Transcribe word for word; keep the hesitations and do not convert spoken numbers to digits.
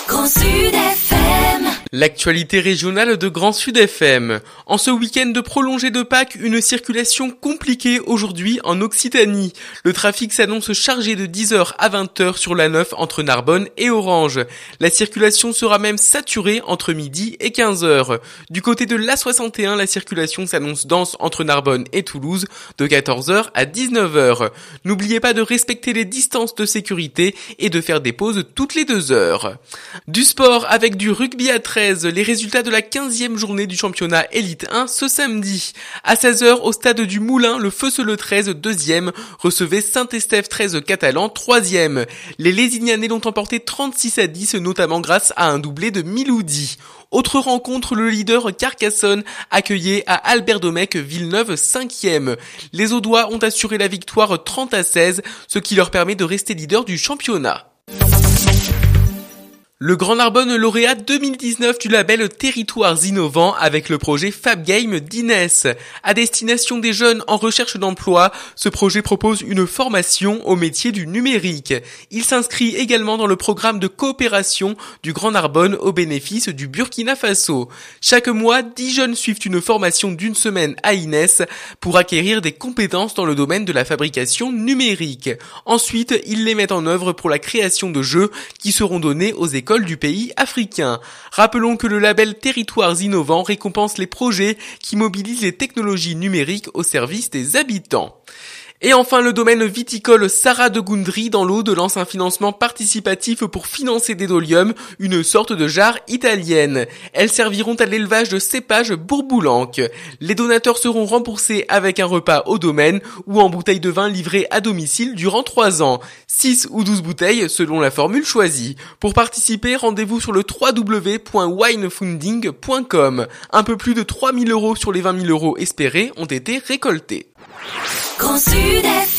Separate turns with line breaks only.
Grand Sud F M.
L'actualité régionale de Grand Sud F M. En ce week-end de prolongée de Pâques, une circulation compliquée aujourd'hui en Occitanie. Le trafic s'annonce chargé de dix heures à vingt heures sur l'A neuf entre Narbonne et Orange. La circulation sera même saturée entre midi et quinze heures. Du côté de l'A soixante et un, la circulation s'annonce dense entre Narbonne et Toulouse de quatorze heures à dix-neuf heures. N'oubliez pas de respecter les distances de sécurité et de faire des pauses toutes les deux heures. Du sport avec du rugby à treize, les résultats de la quinzième journée du championnat Élite un ce samedi. À seize heures, au stade du Moulin, le Feu-le treize, deuxième, recevait Saint-Estèphe treize Catalan, troisième. Les Lézignanais l'ont emporté trente-six à dix, notamment grâce à un doublé de Miloudi. Autre rencontre, le leader Carcassonne accueillait à Albert-Domecq Villeneuve cinquième. Les Audois ont assuré la victoire trente à seize, ce qui leur permet de rester leader du championnat. Le Grand Narbonne lauréat deux mille dix-neuf du label Territoires Innovants avec le projet Fab Game d'Inès. À destination des jeunes en recherche d'emploi, ce projet propose une formation au métier du numérique. Il s'inscrit également dans le programme de coopération du Grand Narbonne au bénéfice du Burkina Faso. Chaque mois, dix jeunes suivent une formation d'une semaine à Inès pour acquérir des compétences dans le domaine de la fabrication numérique. Ensuite, ils les mettent en œuvre pour la création de jeux qui seront donnés aux écoles du pays africain. Rappelons que le label Territoires Innovants récompense les projets qui mobilisent les technologies numériques au service des habitants. Et enfin, le domaine viticole Sarah de Gundry dans l'Aude lance un financement participatif pour financer des doliums, une sorte de jarre italienne. Elles serviront à l'élevage de cépages bourboulanques. Les donateurs seront remboursés avec un repas au domaine ou en bouteilles de vin livrées à domicile durant trois ans. six ou douze bouteilles selon la formule choisie. Pour participer, rendez-vous sur le w w w point winefunding point com. Un peu plus de trois mille euros sur les vingt mille euros espérés ont été récoltés.
Grand Sud F M.